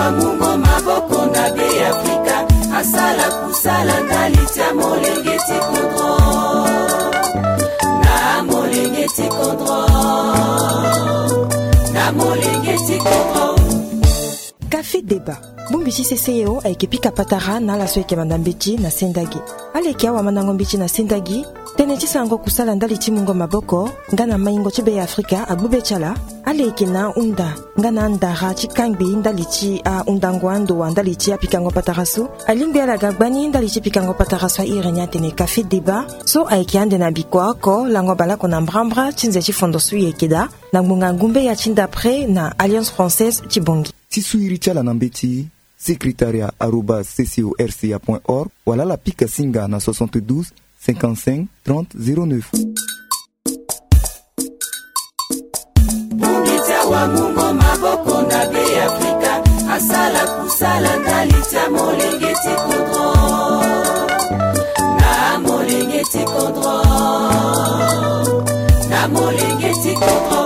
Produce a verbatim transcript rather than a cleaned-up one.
wa mungo maboko na be Afrika asala kusala ndalitia molengeti kodro na molengeti kodro na molengeti kodro. Café débat Bumbichi C C O aikipika patara na la soeke mandambichi na sendagi. Aleki awa manangombichi na sendagi, teneti sango kusala ndali chimungo maboko, ngana maingo chibe ya Afrika abube chala, aleki na unda, ngana ndara chikangbi ndali chi a undangwando wa ndali chi apikango patarasu, alimbi ala gagbani ndali chi pikango patarasu a irenya tene Café débat, so aiki ande na bikwa ko, lango balako na mbrambra, chinze chifondosu yekeda, na mbunga ngumbe ya chindapre na Alliance Française chibongi. Tisuiri chala nambeti, secrétariat arobase c c o r c a point org, wala la pika singa na soixante-douze cinquante-cinq trente zéro neuf. Bungita wa mungo maboko na be Afrika, asala kusala ndalitia molengeti kodro, na molengeti kodro, na molengeti kodro.